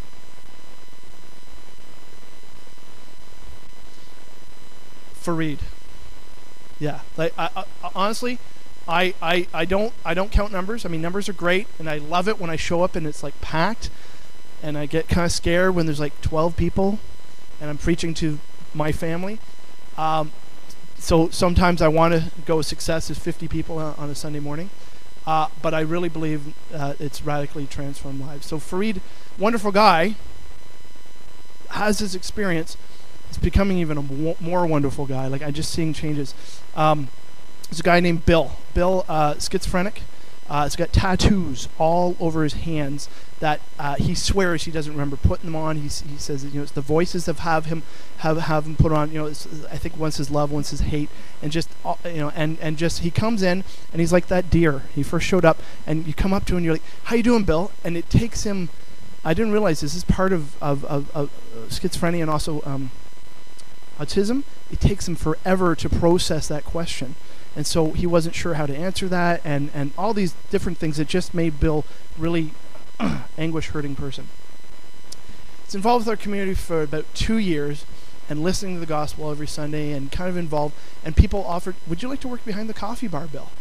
Fareed. Yeah. Like I honestly, I don't count numbers. I mean, numbers are great, and I love it when I show up and it's like packed, and I get kind of scared when there's like 12 people, and I'm preaching to my family. So sometimes I want to go with success as 50 people on a Sunday morning. But I really believe it's radically transformed lives. So Fareed, wonderful guy, has his experience. He's becoming even a more wonderful guy. Like, I'm just seeing changes. There's a guy named Bill. Bill, schizophrenic. He's got tattoos all over his hands that he swears he doesn't remember putting them on. He says that, it's the voices that have him put on. I think once his love, once his hate, and just and just he comes in and he's like that deer. He first showed up, and you come up to him and you're like, "How you doing, Bill?" And it takes him. I didn't realize this is part of schizophrenia and also autism. It takes him forever to process that question. And so he wasn't sure how to answer that, and all these different things that just made Bill really anguish-hurting person. He's involved with our community for about 2 years and listening to the gospel every Sunday and kind of involved. And people offered, "Would you like to work behind the coffee bar, Bill?"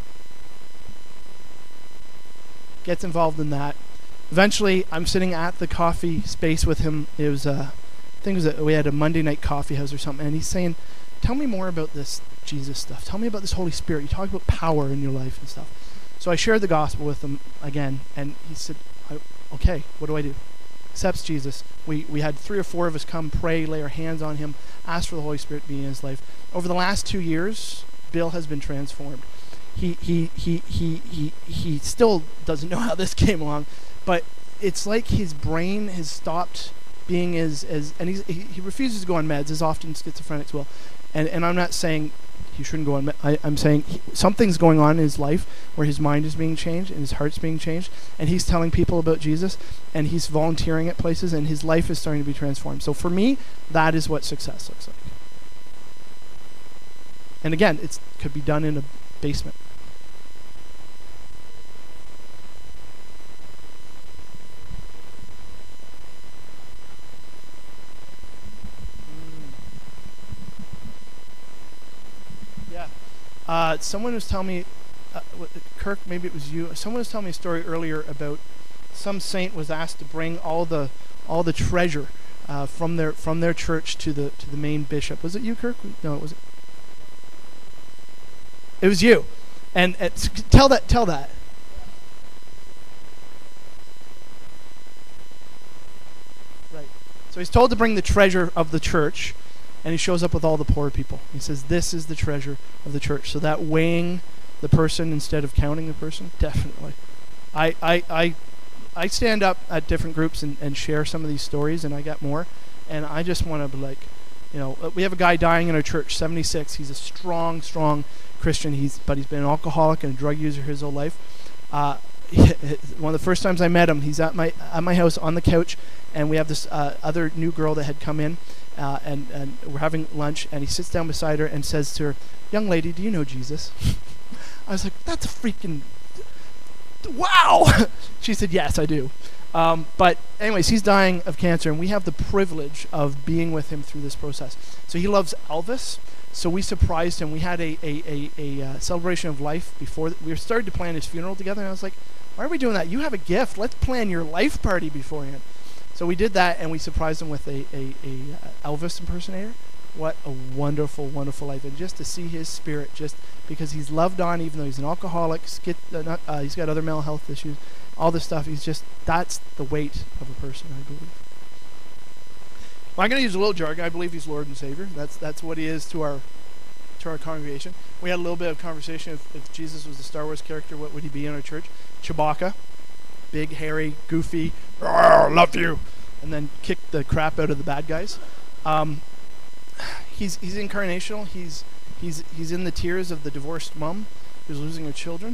Gets involved in that. Eventually, I'm sitting at the coffee space with him. It was we had a Monday night coffee house or something, and he's saying, "Tell me more about this Jesus stuff. Tell me about this Holy Spirit. You talk about power in your life and stuff." So I shared the gospel with him again, and he said, "Okay, what do I do?" Accepts Jesus. We had 3 or 4 of us come pray, lay our hands on him, ask for the Holy Spirit to be in his life. Over the last 2 years, Bill has been transformed. He still doesn't know how this came along, but it's like his brain has stopped being and he refuses to go on meds, as often schizophrenics will. And I'm not saying he shouldn't go on. I'm saying something's going on in his life where his mind is being changed and his heart's being changed, and he's telling people about Jesus, and he's volunteering at places, and his life is starting to be transformed. So for me, that is what success looks like. And again, it could be done in a basement. Someone was telling me, Kirk, maybe it was you. Someone was telling me a story earlier about some saint was asked to bring all the treasure from their church to the main bishop. Was it you, Kirk? No, it wasn't. It was you. And tell that. Right. So he's told to bring the treasure of the church. and he shows up with all the poor people. He says, this is the treasure of the church. So that weighing the person instead of counting the person, definitely. I stand up at different groups and share some of these stories, and I get more. And I just want to be like, we have a guy dying in our church, 76. He's a strong Christian. But he's been an alcoholic and a drug user his whole life. One of the first times I met him, he's at my house on the couch, and we have this other new girl that had come in, and we're having lunch, and he sits down beside her and says to her, "Young lady, do you know Jesus?" I was like, that's a freaking wow. She said, "Yes, I do." But anyways, he's dying of cancer, and we have the privilege of being with him through this process. So he loves Elvis. So we surprised him. We had a celebration of life before. We started to plan his funeral together, and I was like, why are we doing that? You have a gift. Let's plan your life party beforehand. So we did that, and we surprised him with a Elvis impersonator. What a wonderful, wonderful life. And just to see his spirit, just because he's loved on, even though he's an alcoholic, he's got other mental health issues, all this stuff. That's the weight of a person, I believe. Well, I'm going to use a little jargon. I believe he's Lord and Savior. That's what he is to our congregation. We had a little bit of conversation. If Jesus was a Star Wars character, what would he be in our church? Chewbacca. Big, hairy, goofy, love you, and then kick the crap out of the bad guys. He's incarnational. He's in the tears of the divorced mom who's losing her children.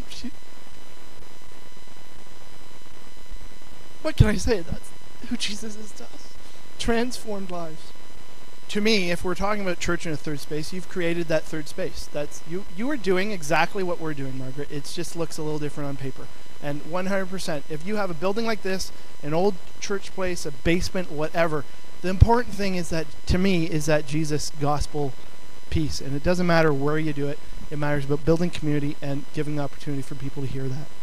What can I say? That's who Jesus is to us. Transformed lives. To me, if we're talking about church in a third space, you've created that third space. That's you are doing exactly what we're doing, Margaret. It just looks a little different on paper. And 100%, if you have a building like this, an old church place, a basement, whatever, the important thing is that, to me, is that Jesus gospel piece. And it doesn't matter where you do it. It matters about building community and giving the opportunity for people to hear that.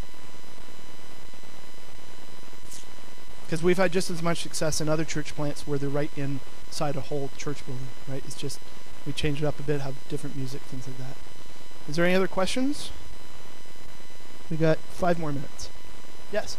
Because we've had just as much success in other church plants where they're right inside a whole church building, right? It's just, we change it up a bit, have different music, things like that. Is there any other questions? We got 5 more minutes. Yes?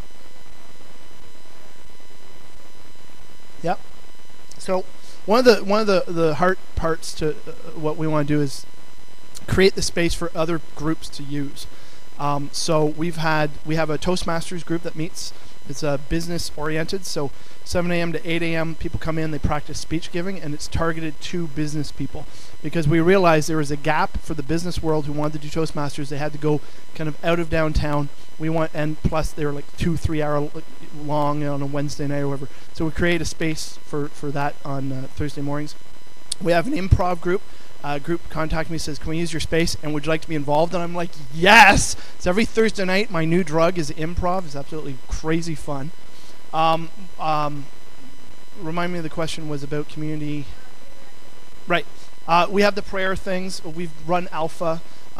Yep. So one of the hard parts to what we want to do is create the space for other groups to use. So we have a Toastmasters group that meets. It's business oriented, so 7 a.m. to 8 a.m. people come in, they practice speech giving, and it's targeted to business people because we realized there was a gap for the business world who wanted to do Toastmasters. They had to go kind of out of downtown. And plus they were like 2-3 hour long on a Wednesday night or whatever. So we create a space for that on Thursday mornings. We have an improv group. Group contacted me, says, can we use your space, and would you like to be involved? And I'm like, yes! So every Thursday night, my new drug is improv. It's absolutely crazy fun. Remind me of the question was about community. Right. We have the prayer things. We've run Alpha.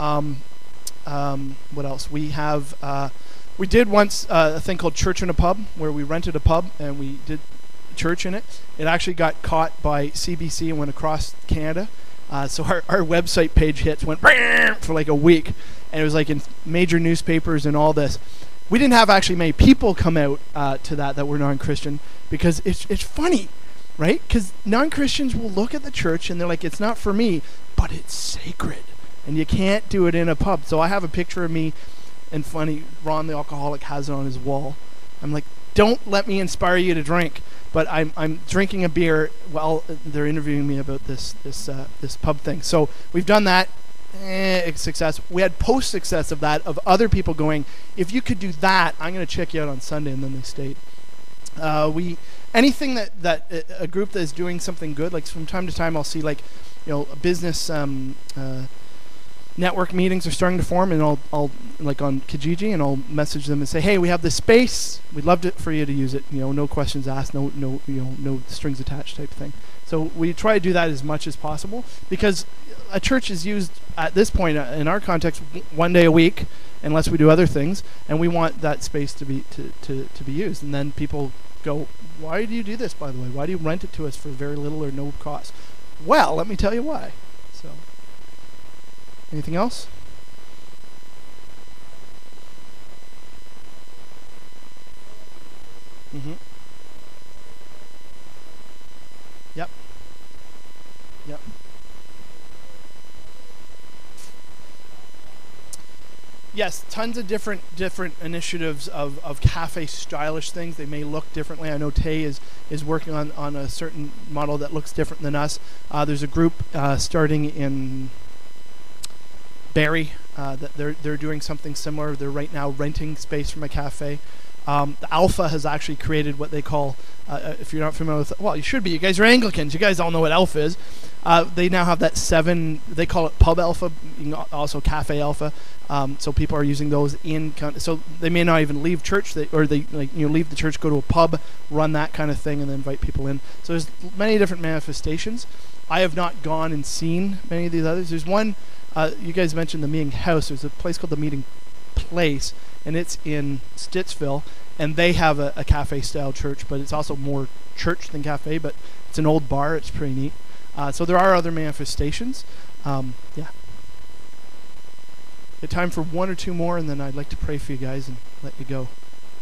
What else? We did once a thing called Church in a Pub, where we rented a pub and we did church in it. It actually got caught by CBC and went across Canada. So our website page hits went for like a week, and it was like in major newspapers and all this. We didn't have actually many people come out to that were non-Christian because it's funny, right? Because non-Christians will look at the church and they're like, it's not for me, but it's sacred, and you can't do it in a pub. So I have a picture of me, and funny, Ron the alcoholic has it on his wall. I'm like, don't let me inspire you to drink. But I'm drinking a beer while they're interviewing me about this pub thing. So we've done that. Success. We had post-success of that, of other people going, if you could do that, I'm going to check you out on Sunday, and then they stayed. Anything that a group that is doing something good, like from time to time I'll see like, a business network meetings are starting to form, and I'll like on Kijiji, and I'll message them and say, hey, we have this space, we'd love for you to use it, no questions asked, no strings attached type thing. So we try to do that as much as possible, because a church is used at this point in our context 1 day a week unless we do other things, and we want that space to be used. And then people go, why do you do this, by the way? Why do you rent it to us for very little or no cost? Well, let me tell you why. So anything else? Mm-hmm. Yep. yes, tons of different initiatives of cafe stylish things. They may look differently. I know Tay is working on a certain model that looks different than us. There's a group starting in Barrie that they're doing something similar. They're right now renting space from a cafe. The Alpha has actually created what they call, if you're not familiar with, well, you should be. You guys are Anglicans. You guys all know what Alpha is. They now have that 7. They call it Pub Alpha, also Cafe Alpha. So people are using those so they may not even leave church, leave the church, go to a pub, run that kind of thing, and then invite people in. So there's many different manifestations. I have not gone and seen many of these others. There's one. You guys mentioned the Meeting House. There's a place called the Meeting Place, and it's in Stittsville, and they have a cafe-style church, but it's also more church than cafe, but it's an old bar. It's pretty neat. So there are other manifestations. Yeah. Get time for one or two more, and then I'd like to pray for you guys and let you go.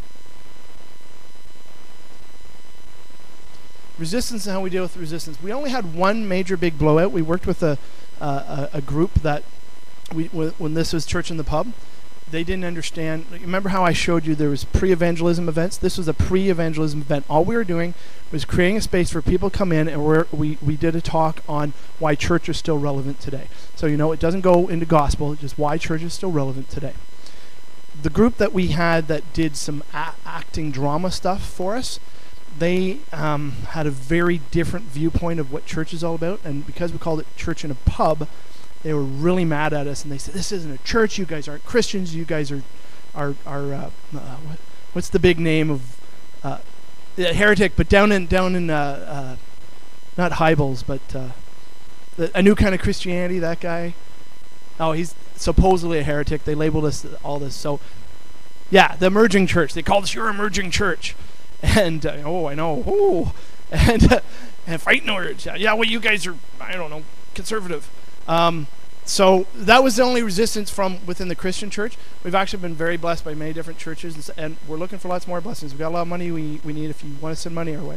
Resistance and how we deal with resistance. We only had one major big blowout. We worked with a group that when this was Church in the Pub, they didn't understand. Remember how I showed you there was pre-evangelism events? This was a pre-evangelism event. All we were doing was creating a space for people to come in, and we did a talk on why church is still relevant today. So, it doesn't go into gospel, just why church is still relevant today. The group that we had that did some acting drama stuff for us, they had a very different viewpoint of what church is all about, and because we called it Church in a Pub, they were really mad at us, and they said, "This isn't a church. You guys aren't Christians. You guys are what's the big name of heretic?" But down in not Hybels, but a new kind of Christianity. That guy. Oh, he's supposedly a heretic. They labeled us all this. So, yeah, the emerging church. They called us your emerging church, and I know, and fighting words. Yeah, well, you guys are, I don't know, conservative. So that was the only resistance from within the Christian church. We've actually been very blessed by many different churches, and we're looking for lots more blessings. We've got a lot of money we need if you want to send money our way.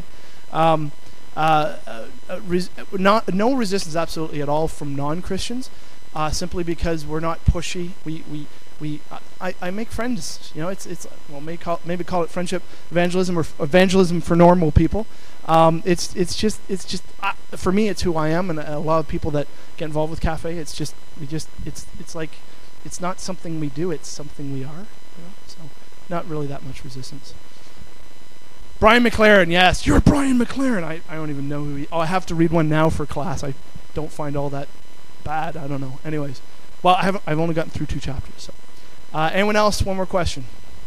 No resistance absolutely at all from non-Christians, simply because we're not pushy. I make friends. Maybe call it friendship evangelism or evangelism for normal people. It's just for me, it's who I am, and a lot of people that get involved with cafe, it's like it's not something we do, it's something we are. So not really that much resistance. Brian McLaren, yes, you're Brian McLaren. I don't even know who he. I have to read one now for class. I don't find all that bad. I don't know. Anyways, well, I've only gotten through 2 chapters. So, anyone else? One more question.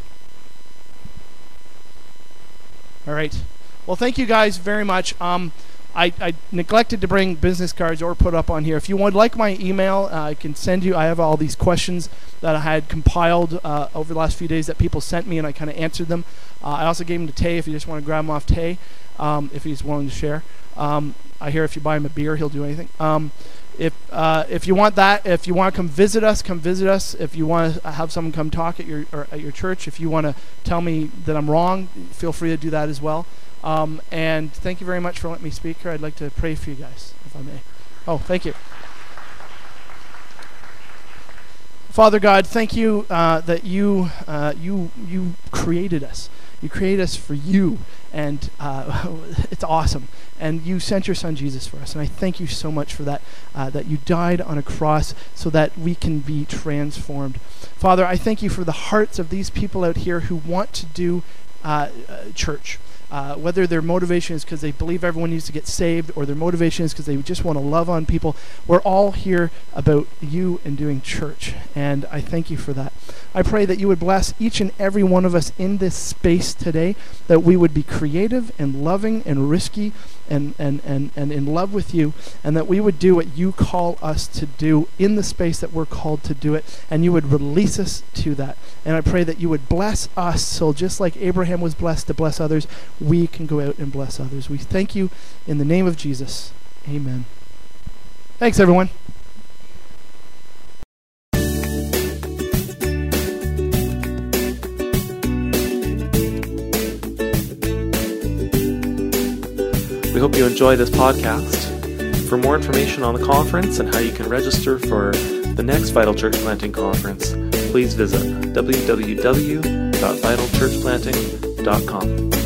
All right. Well, thank you guys very much. I neglected to bring business cards or put up on here. If you would like my email, I can send you. I have all these questions that I had compiled over the last few days that people sent me, and I kind of answered them. I also gave them to Tay if you just want to grab them off Tay, if he's willing to share. I hear if you buy him a beer, he'll do anything. If you want that, if you want to come visit us, come visit us. If you want to have someone come talk at your church, if you want to tell me that I'm wrong, feel free to do that as well. And thank you very much for letting me speak here. I'd like to pray for you guys, if I may. Oh, thank you. Father God, thank you that you created us. You created us for you, and it's awesome. And you sent your son Jesus for us, and I thank you so much for that, that you died on a cross so that we can be transformed. Father, I thank you for the hearts of these people out here who want to do church. Whether their motivation is because they believe everyone needs to get saved, or their motivation is because they just want to love on people, we're all here about you and doing church, and I thank you for that. I pray that you would bless each and every one of us in this space today, that we would be creative and loving and risky and in love with you, and that we would do what you call us to do in the space that we're called to do it, and you would release us to that. And I pray that you would bless us, so just like Abraham was blessed to bless others, we can go out and bless others. We thank you in the name of Jesus. Amen. Thanks, everyone. We hope you enjoy this podcast. For more information on the conference and how you can register for the next Vital Church Planting Conference, please visit www.vitalchurchplanting.com.